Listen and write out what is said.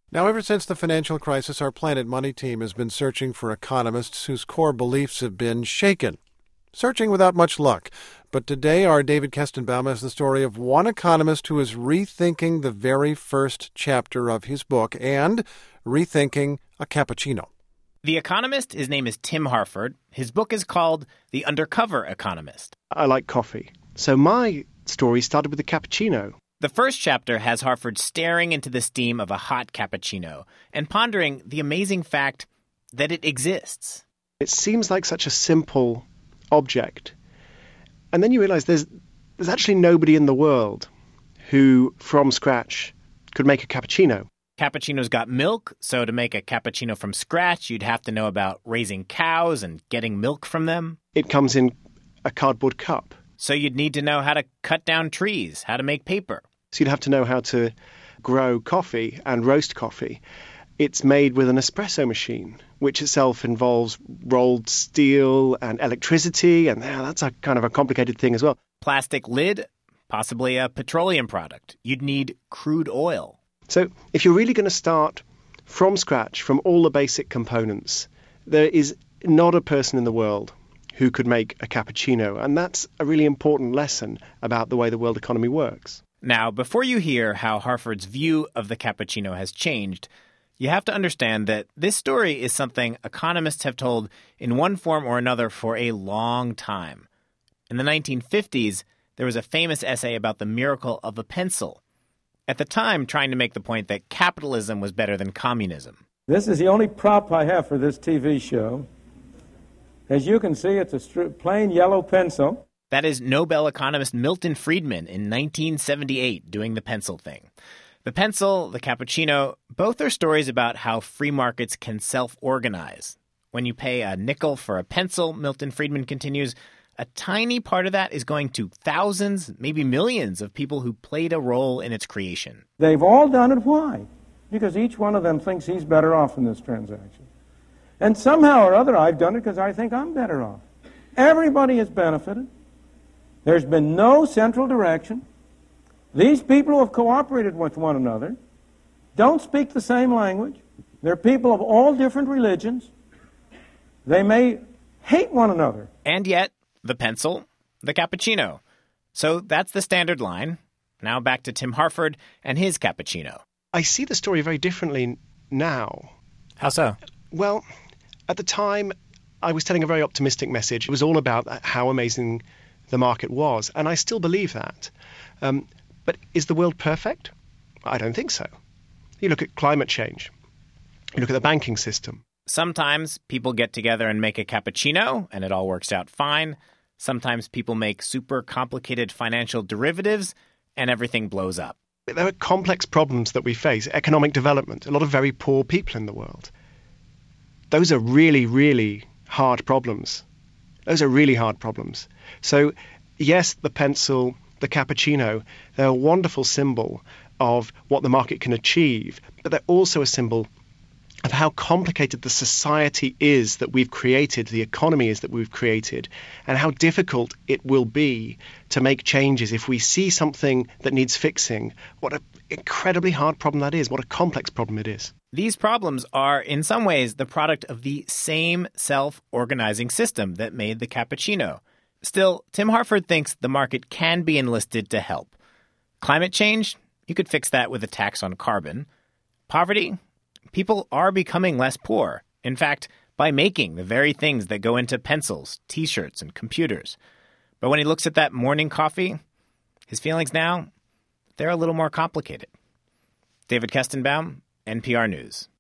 Now, ever since the financial crisis, our Planet Money team has been searching for economists whose core beliefs have been shaken. Searching without much luck. But today, our David Kestenbaum has the story of one economist who is rethinking the very first chapter of his book and rethinking a cappuccino. The economist, his name is Tim Harford. His book is called The Undercover Economist. I like coffee. So my story started with the cappuccino. The first chapter has Harford staring into the steam of a hot cappuccino and pondering the amazing fact that it exists. It seems like such a simple object. And then you realize there's actually nobody in the world who, from scratch, could make a cappuccino. Cappuccino's got milk, so to make a cappuccino from scratch, you'd have to know about raising cows and getting milk from them. It comes in a cardboard cup. So you'd need to know how to cut down trees, how to make paper. So you'd have to know how to grow coffee and roast coffee. It's made with an espresso machine, which itself involves rolled steel and electricity, and that's a kind of a complicated thing as well. Plastic lid, possibly a petroleum product. You'd need crude oil. So if you're really going to start from scratch, from all the basic components, there is not a person in the world who could make a cappuccino. And that's a really important lesson about the way the world economy works. Now, before you hear how Harford's view of the cappuccino has changed, you have to understand that this story is something economists have told in one form or another for a long time. In the 1950s, there was a famous essay about the miracle of a pencil, at the time trying to make the point that capitalism was better than communism. This is the only prop I have for this TV show. As you can see, it's a plain yellow pencil. That is Nobel economist Milton Friedman in 1978 doing the pencil thing. The pencil, the cappuccino, both are stories about how free markets can self-organize. When you pay a nickel for a pencil, Milton Friedman continues, a tiny part of that is going to thousands, maybe millions of people who played a role in its creation. They've all done it. Why? Because each one of them thinks he's better off in this transaction. And somehow or other, I've done it because I think I'm better off. Everybody has benefited. There's been no central direction. These people who have cooperated with one another don't speak the same language. They're people of all different religions. They may hate one another. And yet, the pencil, the cappuccino. So that's the standard line. Now back to Tim Harford and his cappuccino. I see the story very differently now. How so? Well, at the time, I was telling a very optimistic message. It was all about how amazing the market was, and I still believe that. But is the world perfect? I don't think so. You look at climate change. You look at the banking system. Sometimes people get together and make a cappuccino, and it all works out fine. Sometimes people make super complicated financial derivatives, and everything blows up. There are complex problems that we face. Economic development, a lot of very poor people in the world. Those are really, really hard problems. Those are really hard problems. So, yes, the pencil, the cappuccino, they're a wonderful symbol of what the market can achieve, but they're also a symbol of how complicated the society is that we've created, the economy is that we've created, and how difficult it will be to make changes if we see something that needs fixing. What an incredibly hard problem that is, what a complex problem it is. These problems are, in some ways, the product of the same self-organizing system that made the cappuccino. Still, Tim Harford thinks the market can be enlisted to help. Climate change? You could fix that with a tax on carbon. Poverty? People are becoming less poor. In fact, by making the very things that go into pencils, T-shirts, and computers. But when he looks at that morning coffee, his feelings now, they're a little more complicated. David Kestenbaum, NPR News.